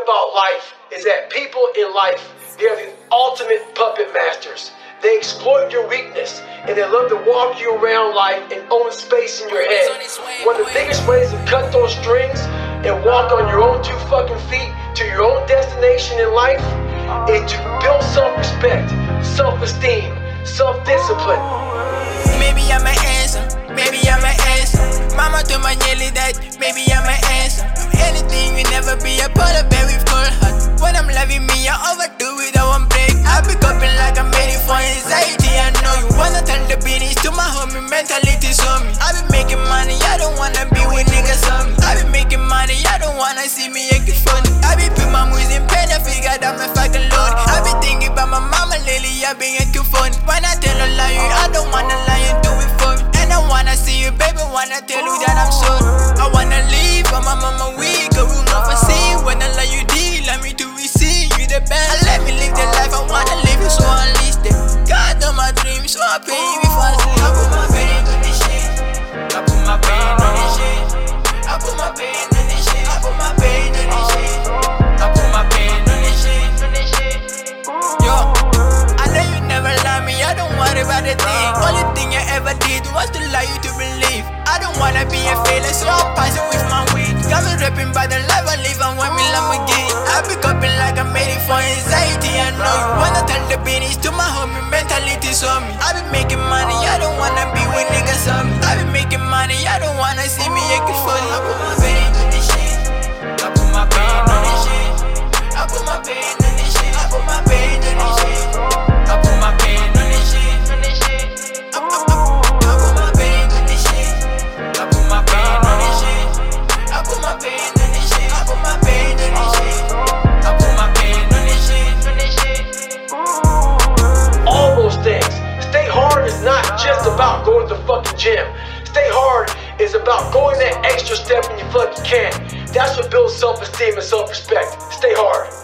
about life is that people in life, they are the ultimate puppet masters. They exploit your weakness, and they love to walk you around life and own space in your head. One of the biggest ways to cut those strings and walk on your own 2 fucking feet to your own destination in life is to build self-respect, self-esteem, self-discipline. Maybe I'm an answer, maybe I'm an answer. Mama told my nearly that, maybe I'm an answer. I'm anything, you never be a polar bear with cold heart. When I'm loving me, I overdo it, I won't break. I be coping like I'm ready for anxiety. I know you wanna tell the business to my homie, mentality's on me. I be making money, I don't wanna be with niggas on me. I be making money, I don't wanna see me acting funny. I be put my moves in pen, I figure that my fucking load. I be thinking about my mama lately, I be acting funny. When I tell a lie, I don't wanna lie and do it for me. And I wanna see you, baby, wanna tell you that I'm sorry. I wanna leave, but my mama weak, I will never see. When I let you deal, let me to receive you the best. Let me live the life I wanna live it, so I unleash them. God on my dreams, so I pay you before I sleep. I put my pain on this shit. I put my pain on this shit. I put my pain on this shit. I put my pain on this shit. I put my pain on this shit. Yo, I know you never love me, I don't worry about the thing. Only thing I ever did was to lie you to believe. I don't wanna be a failure, so I'm passing with my weed. Got me rapping by the life I live and when me love again. I be coping like I'm ready for anxiety. I know you wanna tell the business to my homie, mentality's on me. I be making money, I don't wanna be with niggas on me. I be making money, I don't wanna see me acting funny. I put my pain on this shit. I put my pain on this shit. I put my pain on this shit. I put my pain on this shit. I put my pain on this shit. I put my pain on this shit. I put my pain on this shit. I put my pain on this shit. I put my pain on this shit. I put my pain on this shit. All those things. Stay hard is not just about going to the fucking gym. Stay hard is about going that extra step when you fucking can. That's what builds self-esteem and self-respect. Stay hard.